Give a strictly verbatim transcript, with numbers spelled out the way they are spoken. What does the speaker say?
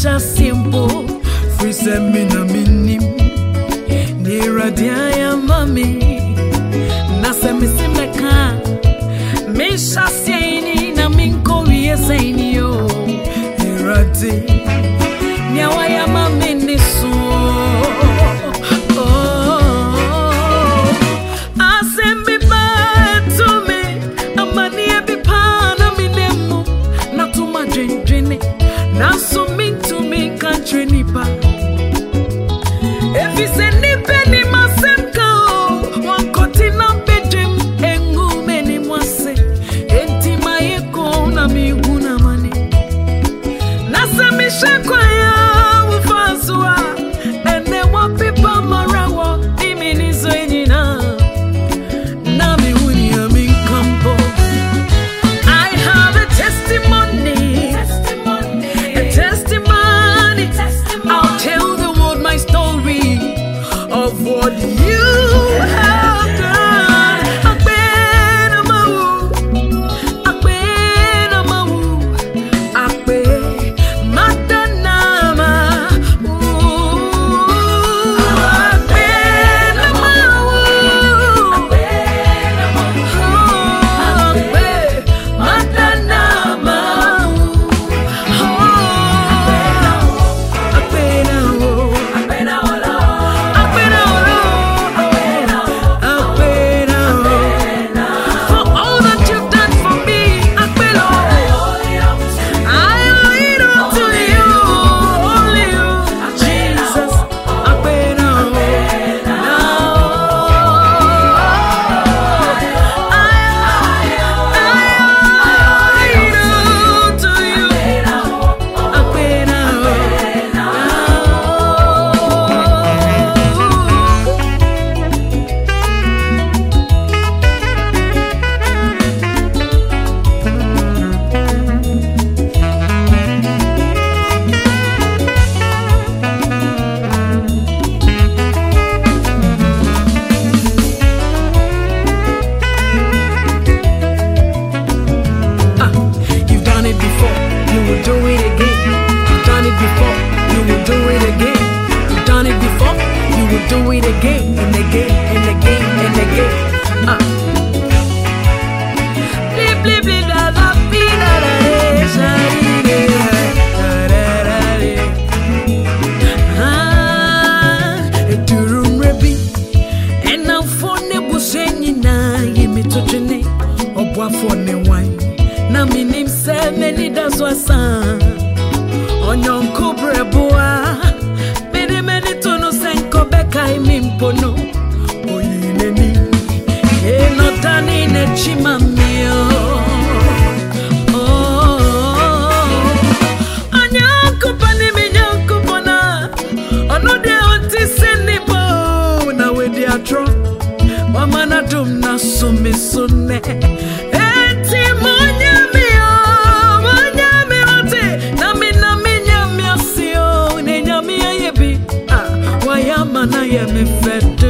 Misha simple, free semina minim. Near dia mami, Nasa Missimeka, Misha Saini, Naminko, yes, I yo. Irati, Nyawaya mami nisu. Now so mean to me country nipa. If you send me penny masemka, one cotina bedroom engu many mwase. Enti maeko na mi guna mani. Nasa mi shekwaya ufazua. Ene wapipa marawa imini zoenina. Na mi uni ya mi kampo. I have a testimony. Of what you have done. I've been a mawu, I've been a mawu, I've been matanama. I've been a mawu, I've been a mawu, I've been matanama. I've been a mawu, I've been a mawu. Do it again and again and again and again. Ah. Bli bli bli la la bi la la re shari re la la la re. Ah, edurum rebi. And now for ne buseni na yemi tochene. Obwa for ne wine. Na minim se many das wasan. Onyon kobre boa. Many many tono senko bekai mimpono. Oyineni. E notani ne chimamio. Oh. Anyanko pani mi nyanko bona. Onode onti senipo. Na we di atro. Wamana dum na sumi sune. Eti monya mio. Monya mio te. Na mi na mi nyamia sio. Ne nyamia yebi. Ah. Wayama na yemi fed.